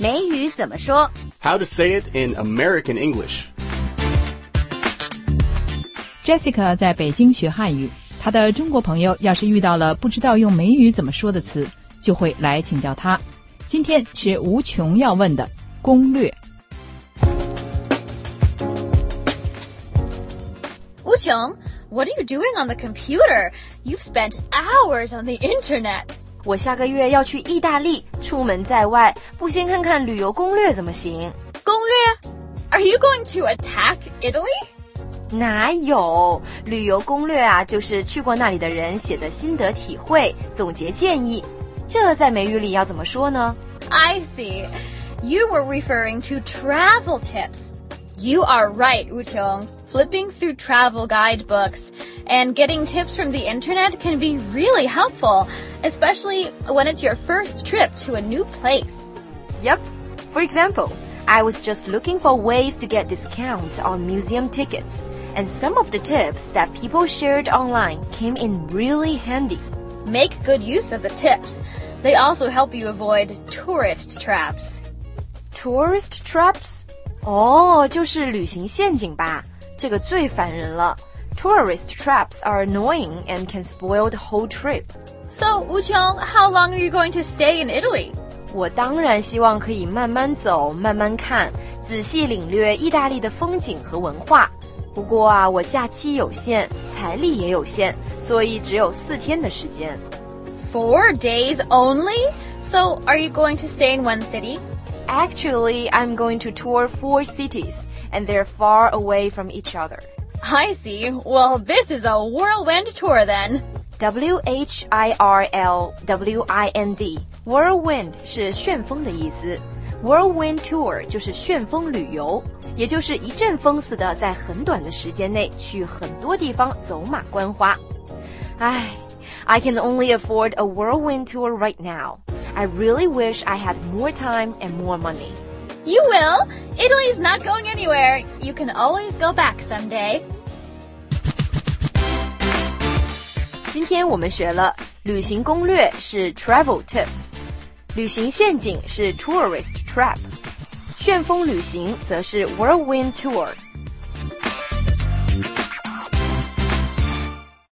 美语怎么说 How to say it in American English. Jessica 在北京学汉语，她的中国朋友要是遇到了不知道用美语怎么说的词，就会来请教她。今天是无穷要问的攻略。 吴琼 What are you doing on the computer? You've spent hours on the internet. 我下个月要去意大利，出门在外，不先看看旅游攻略怎么行？ 攻略 Are you going to attack Italy? 哪有，旅游攻略啊，就是去过那里的人写的心得体会，总结建议。这在美语里要怎么说呢？ I see. You were referring to travel tips. You are right, Wuchong. Flipping through travel guidebooks and getting tips from the internet can be really helpful, especially when it's your first trip to a new place. Yep. For example, I was just looking for ways to get discounts on museum tickets, and some of the tips that people shared online came in really handy. Make good use of the tips. They also help you avoid tourist traps. Tourist traps? 哦，就是旅行陷阱吧，这个最烦人了。Tourist traps are annoying and can spoil the whole trip. So, Wuchong, how long are you going to stay in Italy? 我当然希望可以慢慢走，慢慢看，仔细领略意大利的风景和文化。不过啊，我假期有限，财力也有限，所以只有4天的时间。 4 days only? So, are you going to stay in one city? Actually, I'm going to tour 4 cities, and they're far away from each other. I see. Well, this is a whirlwind tour then. WHIRLWIND. Whirlwind 是旋风的意思。Whirlwind tour 就是旋风旅游，也就是一阵风似的在很短的时间内去很多地方走马观花。唉，I can only afford a whirlwind tour right now. I really wish I had more time and more money. You will. Italy's not going anywhere. You can always go back someday. 今天我们学了旅行攻略是 travel tips， 旅行陷阱是 tourist trap， 旋风旅行则是 whirlwind tour。